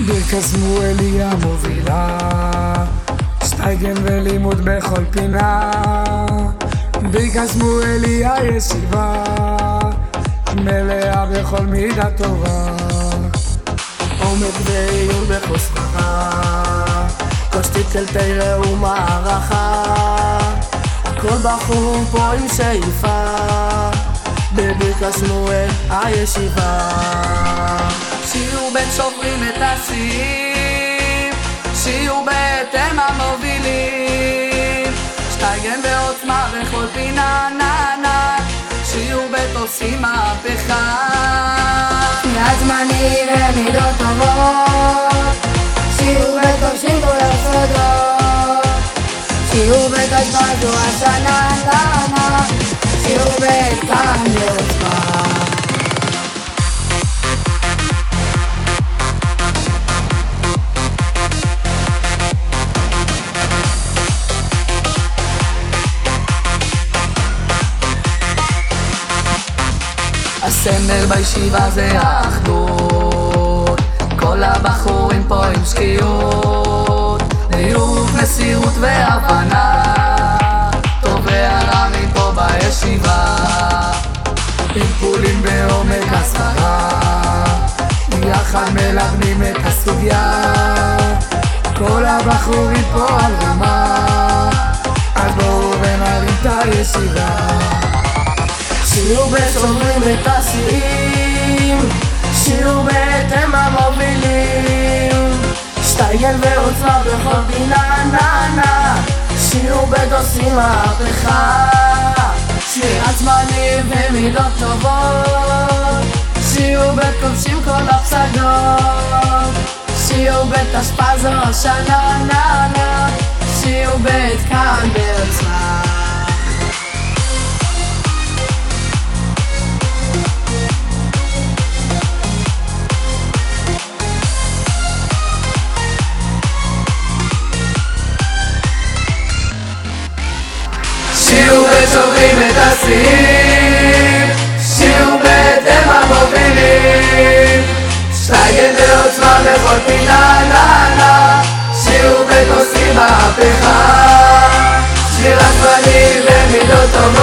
ברכת שמואלי המובילה, שטייגן ולימוד בכל פינה. ברכת שמואלי הישיבה, מלאה בכל מידה טובה. עומק ועיון בחוסכה, תשתית תראה ומערכה. כל בחור פה עם שאיפה, בברכת שמואל הישיבה. שיעור בית שוברים את השיאים, שיעור בית הם המובילים. שטייגן ועוצמה בכל פינה נענה, שיעור בית עושים מהפכה. קריאת זמנים ומידות טובות, שיעור בית כובשים כל הסודות. שיעור בית השפעה זו השנה נענה, שיעור בית כאן בעוצמה. הסמל בישיבה זה האחדות, כל הבחורים פה עם שקיעות, דיוק, מסירות והבנה, טוב ורע מפה בישיבה. פלפולים בעומק הסברה, יחד מלבנים את הסוגיה. כל הבחורים פה על רמה, אז בואו ונרים את הישיבה. שיעור בית שוברים את השיאים, שיעור בית הם המובילים. שטייגן ועוצמה בכל פינה נענה, שיעור בית עושים מהפכה. שמירת זמנים ומידות טובות, שיעור בית כובשים כל הפסגות. שיעור בית השפעה זו השנה נענה, שיעור בית כאן בעוצמה. שיעור בית שוברים את השיאים, שיעור בית הם המובילים. שטייגן ועוצמה בכל פינה נענה, שיעור בית עושים מהפכה. שמירת זמנים ומידות טובות.